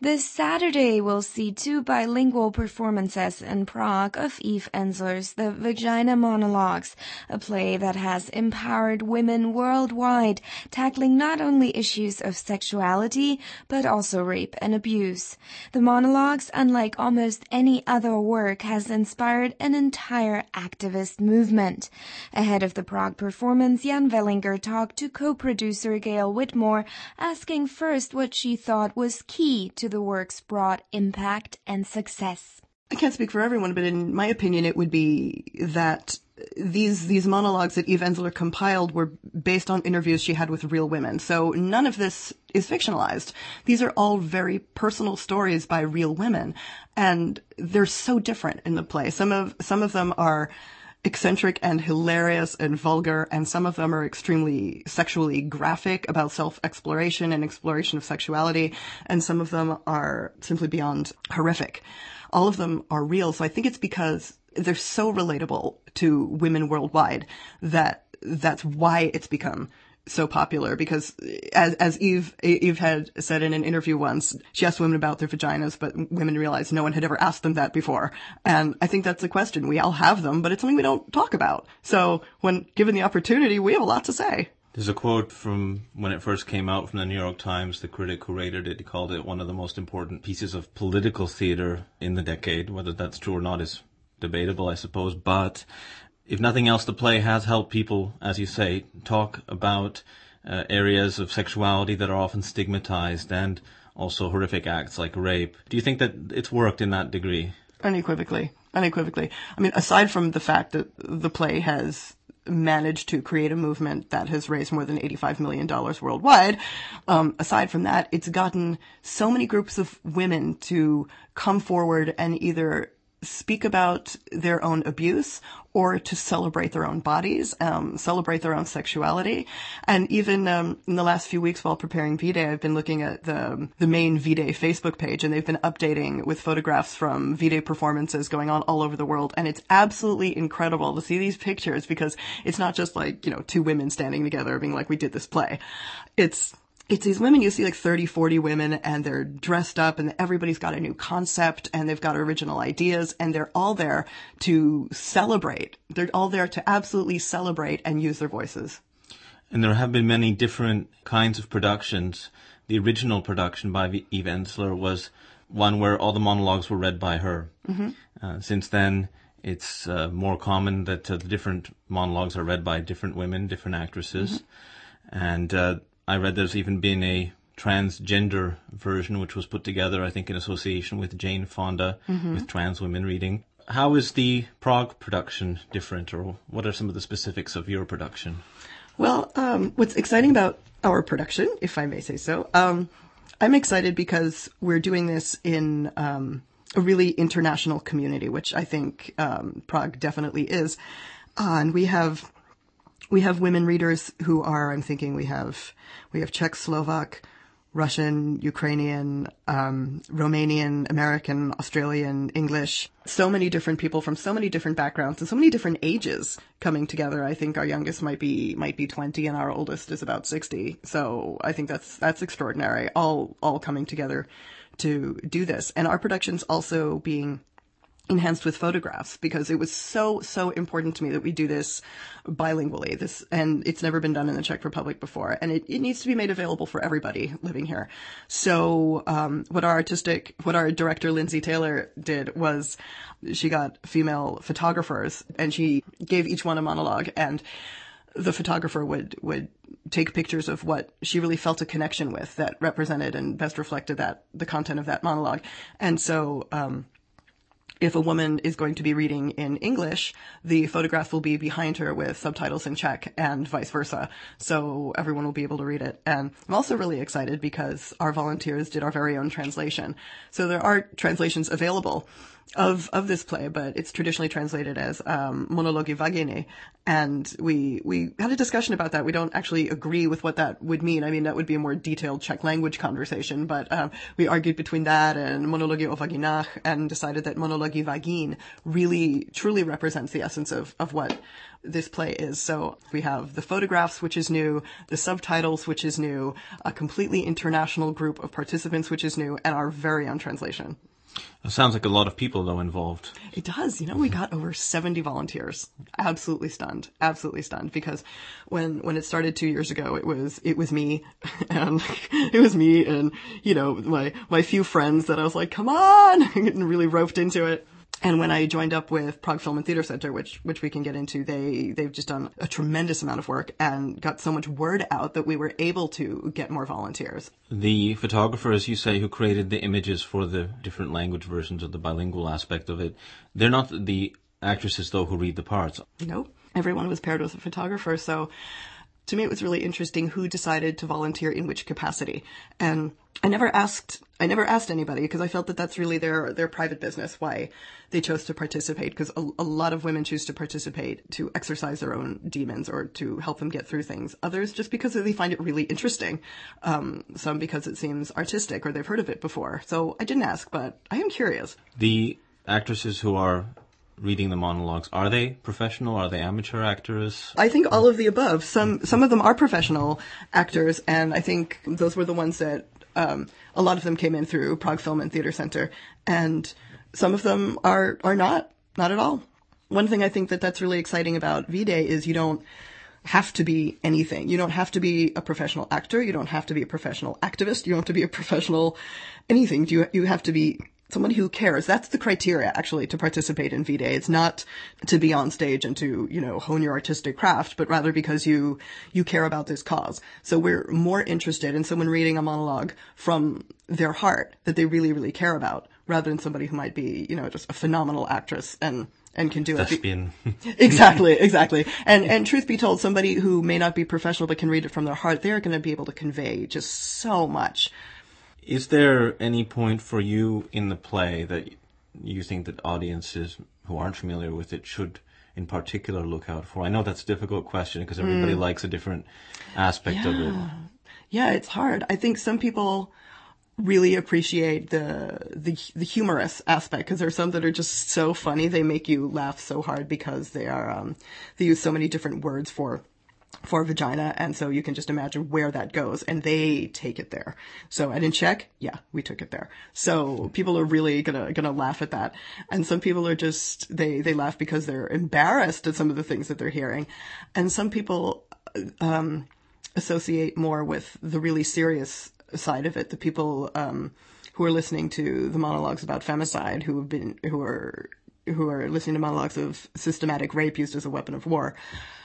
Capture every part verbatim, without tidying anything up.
This Saturday, we'll see two bilingual performances in Prague of Eve Ensler's The Vagina Monologues, a play that has empowered women worldwide, tackling not only issues of sexuality, but also rape and abuse. The monologues, unlike almost any other work, has inspired an entire activist movement. Ahead of the Prague performance, Jan Wellinger talked to co-producer Gail Whitmore, asking first what she thought was key to the work's broad impact and success. I can't speak for everyone, but in my opinion, it would be that these these monologues that Eve Ensler compiled were based on interviews she had with real women. So none of this is fictionalized. These are all very personal stories by real women, and they're so different in the play. Some of some of them are eccentric and hilarious and vulgar, and some of them are extremely sexually graphic about self-exploration and exploration of sexuality, and some of them are simply beyond horrific. All of them are real, so I think it's because they're so relatable to women worldwide that that's why it's become so popular. Because as as Eve Eve had said in an interview once, she asked women about their vaginas, but women realized no one had ever asked them that before. And I think that's a question. We all have them, but it's something we don't talk about. So when given the opportunity, we have a lot to say. There's a quote from when it first came out from the New York Times. The critic who rated it, he called it one of the most important pieces of political theater in the decade. Whether that's true or not is debatable, I suppose. But if nothing else, the play has helped people, as you say, talk about uh, areas of sexuality that are often stigmatized and also horrific acts like rape. Do you think that it's worked in that degree? Unequivocally. Unequivocally. I mean, aside from the fact that the play has managed to create a movement that has raised more than eighty-five million dollars worldwide, um, aside from that, it's gotten so many groups of women to come forward and either speak about their own abuse or to celebrate their own bodies, um, celebrate their own sexuality. And even um, in the last few weeks while preparing V-Day, I've been looking at the the main V-Day Facebook page, and they've been updating with photographs from V-Day performances going on all over the world. And it's absolutely incredible to see these pictures, because it's not just like, you know, two women standing together being like, we did this play. It's It's these women, you see like thirty, forty women, and they're dressed up, and everybody's got a new concept, and they've got original ideas, and they're all there to celebrate. They're all there to absolutely celebrate and use their voices. And there have been many different kinds of productions. The original production by Eve Ensler was one where all the monologues were read by her. Mm-hmm. Uh, since then, it's uh, more common that uh, the different monologues are read by different women, different actresses. Mm-hmm. And uh, I read there's even been a transgender version which was put together, I think, in association with Jane Fonda, mm-hmm. with trans women reading. How is the Prague production different, or what are some of the specifics of your production? Well, um, what's exciting about our production, if I may say so, um, I'm excited because we're doing this in um, a really international community, which I think um, Prague definitely is. Uh, and we have... We have women readers who are, I'm thinking we have, we have Czech, Slovak, Russian, Ukrainian, um, Romanian, American, Australian, English. So many different people from so many different backgrounds and so many different ages coming together. I think our youngest might be, might be twenty and our oldest is about sixty. So I think that's, that's extraordinary. All, all coming together to do this. And our production's also being enhanced with photographs, because it was so, so important to me that we do this bilingually. This, and it's never been done in the Czech Republic before, and it, it needs to be made available for everybody living here. So, um, what our artistic, what our director, Lindsay Taylor, did was she got female photographers, and she gave each one a monologue, and the photographer would, would take pictures of what she really felt a connection with that represented and best reflected that, the content of that monologue. And so, um, if a woman is going to be reading in English, the photograph will be behind her with subtitles in Czech and vice versa. So everyone will be able to read it. And I'm also really excited because our volunteers did our very own translation. So there are translations available of of this play, but it's traditionally translated as um, monologi vaginae. And we we had a discussion about that. We don't actually agree with what that would mean. I mean, that would be a more detailed Czech language conversation, but um, we argued between that and monologi o vaginách and decided that monologi vagin really, truly represents the essence of, of what this play is. So we have the photographs, which is new, the subtitles, which is new, a completely international group of participants, which is new, and our very own translation. It sounds like a lot of people, though, involved. It does. You know, we got over seventy volunteers. Absolutely stunned. Absolutely stunned. Because when, when it started two years ago, it was, it was me and it was me and, you know, my, my few friends that I was like, come on, getting really roped into it. And when I joined up with Prague Film and Theatre Center, which which we can get into, they, they've just done a tremendous amount of work and got so much word out that we were able to get more volunteers. The photographer, as you say, who created the images for the different language versions of the bilingual aspect of it, they're not the actresses, though, who read the parts. Nope. Everyone was paired with a photographer, so to me, it was really interesting who decided to volunteer in which capacity. And I never asked, I never asked anybody because I felt that that's really their, their private business, why they chose to participate. Because a, a lot of women choose to participate to exercise their own demons or to help them get through things. Others just because they find it really interesting. Um, some because it seems artistic or they've heard of it before. So I didn't ask, but I am curious. The actresses who are reading the monologues, are they professional? Are they amateur actors? I think all of the above. Some some of them are professional actors, and I think those were the ones that um, a lot of them came in through Prague Film and Theatre Center, and some of them are are not not at all. One thing I think that that's really exciting about V-Day is you don't have to be anything. You don't have to be a professional actor. You don't have to be a professional activist. You don't have to be a professional anything. You you have to be someone who cares. That's the criteria, actually, to participate in V-Day. It's not to be on stage and to, you know, hone your artistic craft, but rather because you, you care about this cause. So we're more interested in someone reading a monologue from their heart that they really, really care about, rather than somebody who might be, you know, just a phenomenal actress and, and can do Thespian. it. Exactly, exactly. And, and truth be told, somebody who may not be professional but can read it from their heart, they're going to be able to convey just so much. Is there any point for you in the play that you think that audiences who aren't familiar with it should in particular look out for? I know that's a difficult question because everybody mm. likes a different aspect yeah. of it. Yeah, it's hard. I think some people really appreciate the the, the humorous aspect because there's some that are just so funny. They make you laugh so hard because they are um, they use so many different words for for vagina, and so you can just imagine where that goes, and they take it there. So, and in Czech, yeah, we took it there. So people are really gonna gonna laugh at that, and some people are just they they laugh because they're embarrassed at some of the things that they're hearing, and some people um, associate more with the really serious side of it. The people um, who are listening to the monologues about femicide, who have been who are who are listening to monologues of systematic rape used as a weapon of war.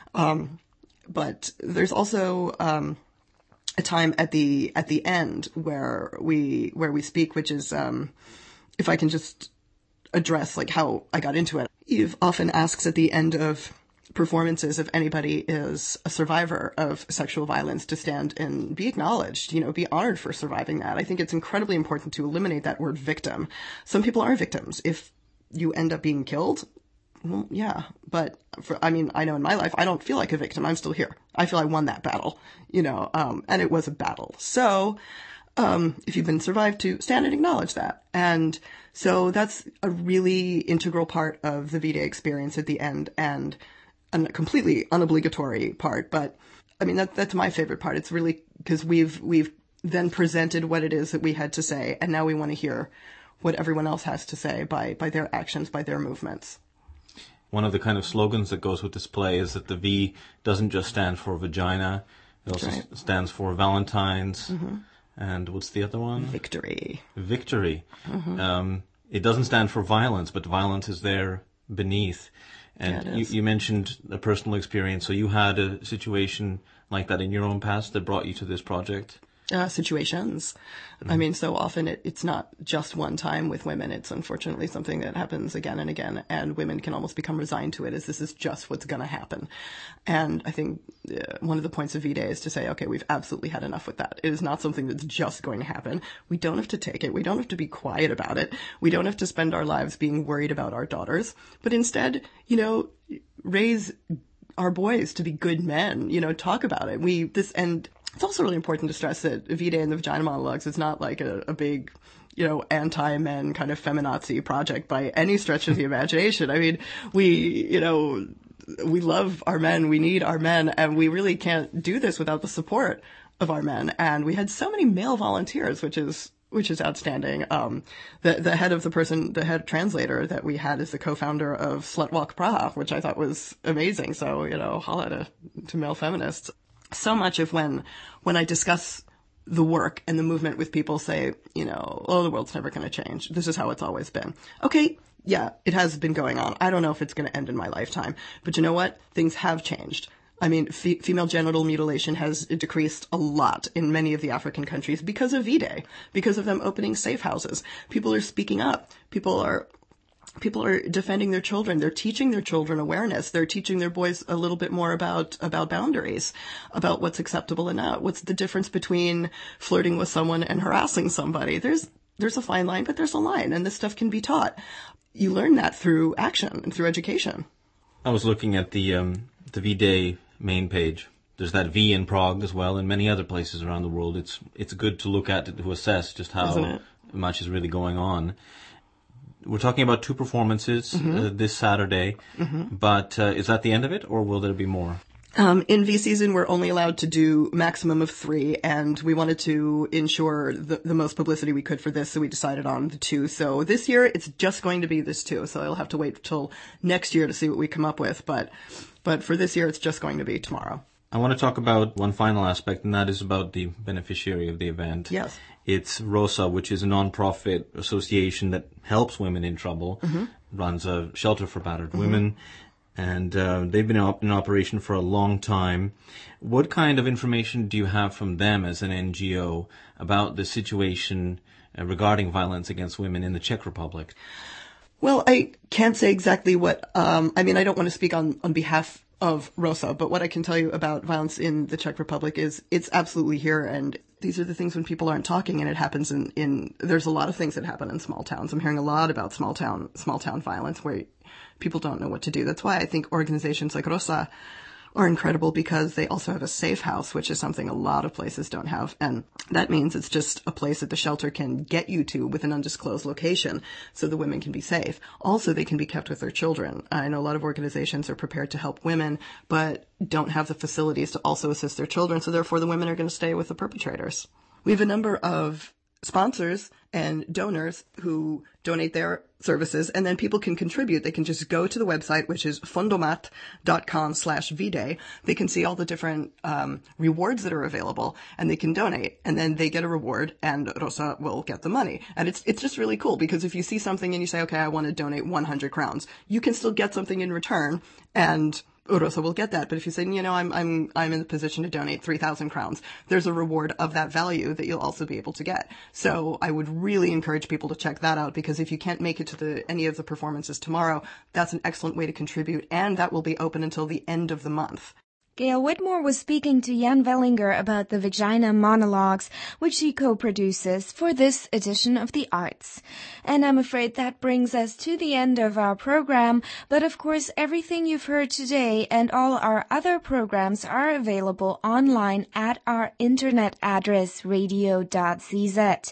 Um, But there's also um, a time at the at the end where we where we speak, which is um, if I can just address like how I got into it. Eve often asks at the end of performances if anybody is a survivor of sexual violence to stand and be acknowledged, you know, be honored for surviving that. I think it's incredibly important to eliminate that word victim. Some people are victims. If you end up being killed, well, yeah, but for, I mean, I know in my life, I don't feel like a victim. I'm still here. I feel I won that battle, you know, um, and it was a battle. So, um, if you've been survived, to stand and acknowledge that. And so that's a really integral part of the V-Day experience at the end, and a completely unobligatory part. But I mean, that, that's my favorite part. It's really because we've, we've then presented what it is that we had to say. And now we want to hear what everyone else has to say by, by their actions, by their movements. One of the kind of slogans that goes with this play is that the V doesn't just stand for vagina. It also right. stands for Valentine's. Mm-hmm. And what's the other one? Victory. Victory. Mm-hmm. Um, it doesn't stand for violence, but violence is there beneath. And yeah, you, you mentioned a personal experience. So you had a situation like that in your own past that brought you to this project? uh, situations. Mm-hmm. I mean, so often it, it's not just one time with women. It's unfortunately something that happens again and again, and women can almost become resigned to it as this is just what's going to happen. And I think uh, one of the points of V-Day is to say, okay, we've absolutely had enough with that. It is not something that's just going to happen. We don't have to take it. We don't have to be quiet about it. We don't have to spend our lives being worried about our daughters, but instead, you know, raise our boys to be good men, you know, talk about it. We, this, and it's also really important to stress that V-Day and the Vagina Monologues is not like a, a big, you know, anti-men kind of feminazi project by any stretch of the imagination. I mean, we, you know, we love our men, we need our men, and we really can't do this without the support of our men. And we had so many male volunteers, which is, which is outstanding. Um, the, the head of the person, the head translator that we had is the co-founder of Slutwalk Praha, which I thought was amazing. So, you know, holla to, to male feminists. So much of when, when I discuss the work and the movement with people say, you know, oh, the world's never going to change. This is how it's always been. Okay. Yeah, it has been going on. I don't know if it's going to end in my lifetime, but you know what? Things have changed. I mean, f- female genital mutilation has decreased a lot in many of the African countries because of V-Day, because of them opening safe houses. People are speaking up. People are, people are defending their children. They're teaching their children awareness. They're teaching their boys a little bit more about, about boundaries, about what's acceptable and not. What's the difference between flirting with someone and harassing somebody? There's, there's a fine line, but there's a line, and this stuff can be taught. You learn that through action and through education. I was looking at the, um, the V-Day main page. There's that V in Prague as well, and many other places around the world. It's it's good to look at it, to assess just how much is really going on. We're talking about two performances mm-hmm. uh, this Saturday, mm-hmm. but uh, is that the end of it, or will there be more? Um, in V season, we're only allowed to do maximum of three, and we wanted to ensure the, the most publicity we could for this, so we decided on the two. So this year, it's just going to be this two, so I'll have to wait till next year to see what we come up with, but but for this year, it's just going to be tomorrow. I want to talk about one final aspect, and that is about the beneficiary of the event. Yes. It's ROSA, which is a non-profit association that helps women in trouble, mm-hmm. runs a shelter for battered mm-hmm. women, and uh, they've been op- in operation for a long time. What kind of information do you have from them as an N G O about the situation uh, regarding violence against women in the Czech Republic? Well, I can't say exactly what, um, I mean, I don't want to speak on, on behalf of ROSA, but what I can tell you about violence in the Czech Republic is it's absolutely here, and these are the things when people aren't talking, and it happens in, in, there's a lot of things that happen in small towns. I'm hearing a lot about small town, small town violence where people don't know what to do. That's why I think organizations like ROSA are incredible, because they also have a safe house, which is something a lot of places don't have. And that means it's just a place that the shelter can get you to with an undisclosed location so the women can be safe. Also, they can be kept with their children. I know a lot of organizations are prepared to help women, but don't have the facilities to also assist their children. So therefore, the women are going to stay with the perpetrators. We have a number of sponsors and donors who donate their services, and then people can contribute. They can just go to the website, which is fondomat.com slash V-Day. They can see all the different um, rewards that are available, and they can donate, and then they get a reward, and ROSA will get the money. And it's it's just really cool, because if you see something and you say, okay, I want to donate one hundred crowns, you can still get something in return, and ROSA will get that. But if you say, you know, I'm I'm I'm in the position to donate three thousand crowns, there's a reward of that value that you'll also be able to get. So I would really encourage people to check that out, because if you can't make it to the any of the performances tomorrow, that's an excellent way to contribute, and that will be open until the end of the month. Gail Whitmore was speaking to Jan Wellinger about the Vagina Monologues, which she co-produces for this edition of The Arts. And I'm afraid that brings us to the end of our program, but of course everything you've heard today and all our other programs are available online at our internet address radio dot c z.